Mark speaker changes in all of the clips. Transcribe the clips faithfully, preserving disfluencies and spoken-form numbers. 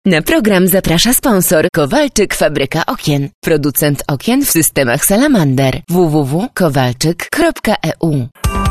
Speaker 1: Na program zaprasza sponsor Kowalczyk Fabryka Okien. Producent okien w systemach Salamander. w w w kropka kowalczyk kropka e u.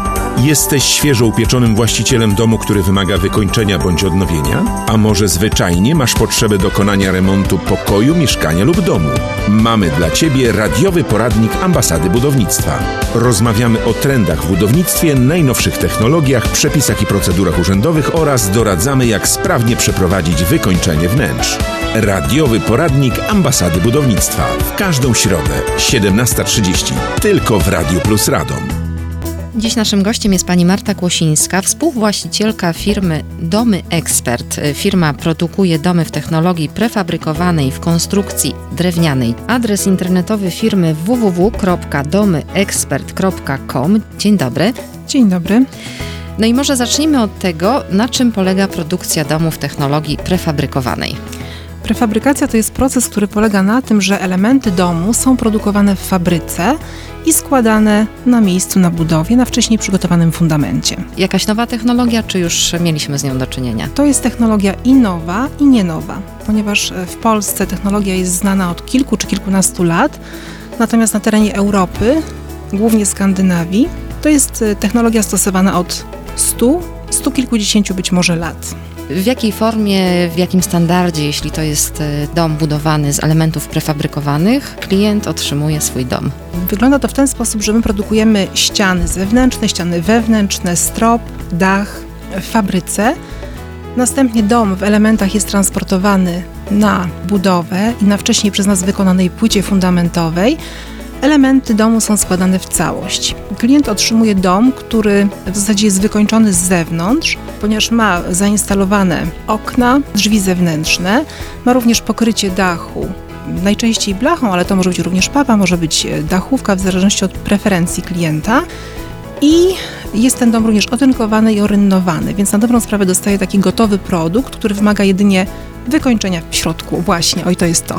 Speaker 2: Jesteś świeżo upieczonym właścicielem domu, który wymaga wykończenia bądź odnowienia? A może zwyczajnie masz potrzebę dokonania remontu pokoju, mieszkania lub domu? Mamy dla Ciebie radiowy poradnik Ambasady Budownictwa. Rozmawiamy o trendach w budownictwie, najnowszych technologiach, przepisach i procedurach urzędowych oraz doradzamy, jak sprawnie przeprowadzić wykończenie wnętrz. Radiowy poradnik Ambasady Budownictwa. W każdą środę, siedemnasta trzydzieści. Tylko w Radiu Plus Radom.
Speaker 3: Dziś naszym gościem jest pani Marta Kłosińska, współwłaścicielka firmy Domy Ekspert. Firma produkuje domy w technologii prefabrykowanej w konstrukcji drewnianej. Adres internetowy firmy w w w kropka domy ekspert kropka com. Dzień dobry.
Speaker 4: Dzień dobry.
Speaker 3: No i może zacznijmy od tego, na czym polega produkcja domu w technologii prefabrykowanej.
Speaker 4: Prefabrykacja to jest proces, który polega na tym, że elementy domu są produkowane w fabryce i składane na miejscu, na budowie, na wcześniej przygotowanym fundamencie.
Speaker 3: Jakaś nowa technologia, czy już mieliśmy z nią do czynienia?
Speaker 4: To jest technologia i nowa, i nie nowa, ponieważ w Polsce technologia jest znana od kilku czy kilkunastu lat, natomiast na terenie Europy, głównie Skandynawii, to jest technologia stosowana od stu, stu kilkudziesięciu być może lat.
Speaker 3: W jakiej formie, w jakim standardzie, jeśli to jest dom budowany z elementów prefabrykowanych, klient otrzymuje swój dom?
Speaker 4: Wygląda to w ten sposób, że my produkujemy ściany zewnętrzne, ściany wewnętrzne, strop, dach w fabryce. Następnie dom w elementach jest transportowany na budowę i na wcześniej przez nas wykonanej płycie fundamentowej. Elementy domu są składane w całość. Klient otrzymuje dom, który w zasadzie jest wykończony z zewnątrz, ponieważ ma zainstalowane okna, drzwi zewnętrzne, ma również pokrycie dachu, najczęściej blachą, ale to może być również papa, może być dachówka, w zależności od preferencji klienta. I jest ten dom również otynkowany i orynnowany, więc na dobrą sprawę dostaje taki gotowy produkt, który wymaga jedynie wykończenia w środku. Właśnie, oj, to jest to.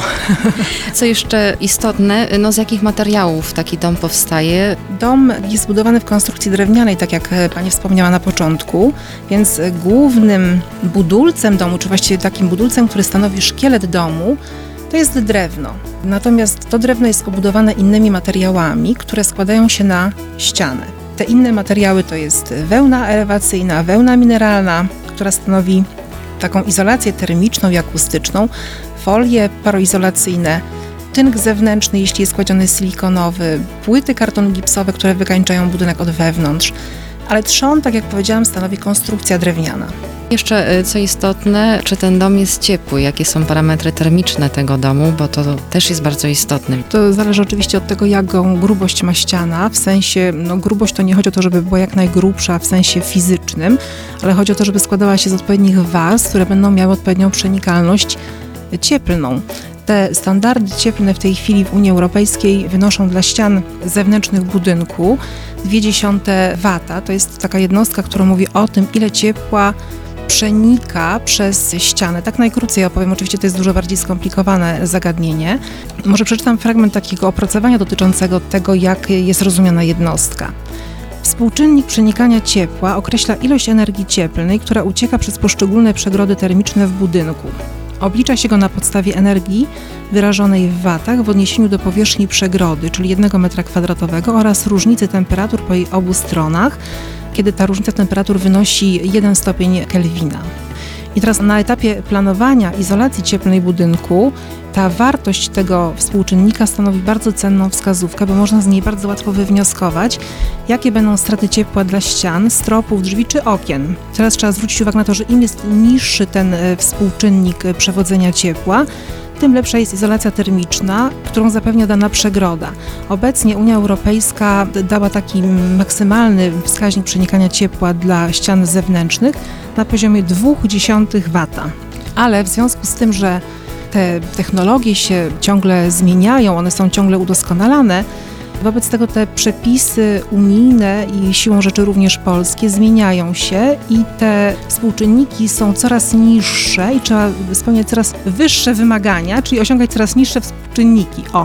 Speaker 3: Co jeszcze istotne, no z jakich materiałów taki dom powstaje?
Speaker 4: Dom jest zbudowany w konstrukcji drewnianej, tak jak pani wspomniała na początku, więc głównym budulcem domu, czy właściwie takim budulcem, który stanowi szkielet domu, to jest drewno. Natomiast to drewno jest obudowane innymi materiałami, które składają się na ścianę. Te inne materiały to jest wełna elewacyjna, wełna mineralna, która stanowi taką izolację termiczną i akustyczną, folie paroizolacyjne, tynk zewnętrzny, jeśli jest kładziony silikonowy, płyty kartonu gipsowe, które wykańczają budynek od wewnątrz. Ale trzon, tak jak powiedziałam, stanowi konstrukcja drewniana.
Speaker 3: Jeszcze co istotne, czy ten dom jest ciepły? Jakie są parametry termiczne tego domu, bo to też jest bardzo istotne.
Speaker 4: To zależy oczywiście od tego, jaką grubość ma ściana. W sensie, no grubość to nie chodzi o to, żeby była jak najgrubsza w sensie fizycznym, ale chodzi o to, żeby składała się z odpowiednich warstw, które będą miały odpowiednią przenikalność cieplną. Te standardy cieplne w tej chwili w Unii Europejskiej wynoszą dla ścian zewnętrznych budynku dwie dziesiąte wata. To jest taka jednostka, która mówi o tym, ile ciepła przenika przez ścianę. Tak najkrócej opowiem, oczywiście to jest dużo bardziej skomplikowane zagadnienie. Może przeczytam fragment takiego opracowania dotyczącego tego, jak jest rozumiana jednostka. Współczynnik przenikania ciepła określa ilość energii cieplnej, która ucieka przez poszczególne przegrody termiczne w budynku. Oblicza się go na podstawie energii wyrażonej w watach w odniesieniu do powierzchni przegrody, czyli jednego metra kwadratowego oraz różnicy temperatur po jej obu stronach, kiedy ta różnica temperatur wynosi jeden stopień Kelwina. I teraz na etapie planowania izolacji cieplnej budynku ta wartość tego współczynnika stanowi bardzo cenną wskazówkę, bo można z niej bardzo łatwo wywnioskować, jakie będą straty ciepła dla ścian, stropów, drzwi czy okien. Teraz trzeba zwrócić uwagę na to, że im jest niższy ten współczynnik przewodzenia ciepła, tym lepsza jest izolacja termiczna, którą zapewnia dana przegroda. Obecnie Unia Europejska dała taki maksymalny wskaźnik przenikania ciepła dla ścian zewnętrznych na poziomie dwie dziesiąte wata. Ale w związku z tym, że te technologie się ciągle zmieniają, one są ciągle udoskonalane, wobec tego te przepisy unijne i siłą rzeczy również polskie zmieniają się i te współczynniki są coraz niższe i trzeba spełniać coraz wyższe wymagania, czyli osiągać coraz niższe współczynniki. O,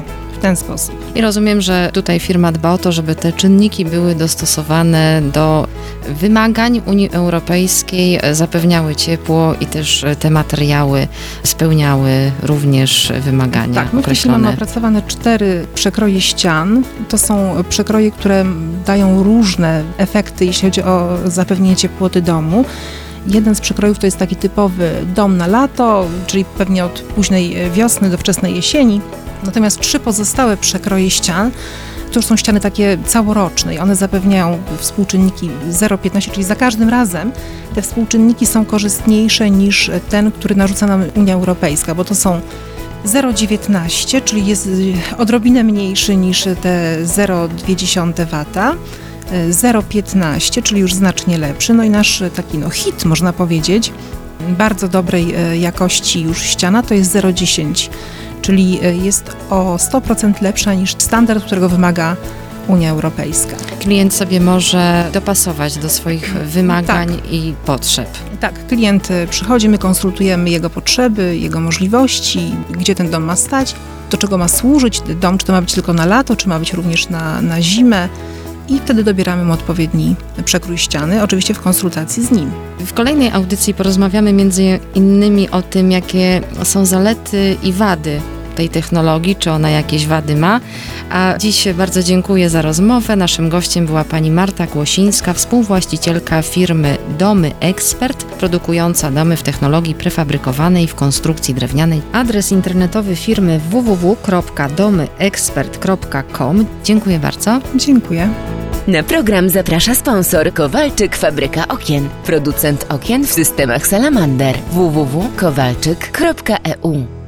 Speaker 4: ten sposób.
Speaker 3: I rozumiem, że tutaj firma dba o to, żeby te czynniki były dostosowane do wymagań Unii Europejskiej, zapewniały ciepło i też te materiały spełniały również wymagania
Speaker 4: Tak, my w tej chwili mamy opracowane cztery przekroje ścian. To są przekroje, które dają różne efekty, jeśli chodzi o zapewnienie ciepłoty domu. Jeden z przekrojów to jest taki typowy dom na lato, czyli pewnie od późnej wiosny do wczesnej jesieni. Natomiast trzy pozostałe przekroje ścian to już są ściany takie całoroczne i one zapewniają współczynniki zero przecinek piętnaście, czyli za każdym razem te współczynniki są korzystniejsze niż ten, który narzuca nam Unia Europejska, bo to są zero przecinek dziewiętnaście, czyli jest odrobinę mniejszy niż te zero przecinek dwa wata, zero przecinek piętnaście, czyli już znacznie lepszy, no i nasz taki no hit, można powiedzieć, bardzo dobrej jakości już ściana to jest zero przecinek dziesięć, czyli jest o sto procent lepsza niż standard, którego wymaga Unia Europejska.
Speaker 3: Klient sobie może dopasować do swoich wymagań tak. i potrzeb.
Speaker 4: Tak, klient przychodzi, my konsultujemy jego potrzeby, jego możliwości, gdzie ten dom ma stać, do czego ma służyć dom, czy to ma być tylko na lato, czy ma być również na, na zimę. I wtedy dobieramy mu odpowiedni przekrój ściany, oczywiście w konsultacji z nim.
Speaker 3: W kolejnej audycji porozmawiamy między innymi o tym, jakie są zalety i wady tej technologii, czy ona jakieś wady ma. A dziś bardzo dziękuję za rozmowę. Naszym gościem była pani Marta Kłosińska, współwłaścicielka firmy Domy Ekspert, produkująca domy w technologii prefabrykowanej w konstrukcji drewnianej. Adres internetowy firmy w w w kropka domy ekspert kropka com. Dziękuję bardzo.
Speaker 4: Dziękuję.
Speaker 1: Na program zaprasza sponsor Kowalczyk Fabryka Okien, producent okien w systemach Salamander. w w w kropka kowalczyk kropka e u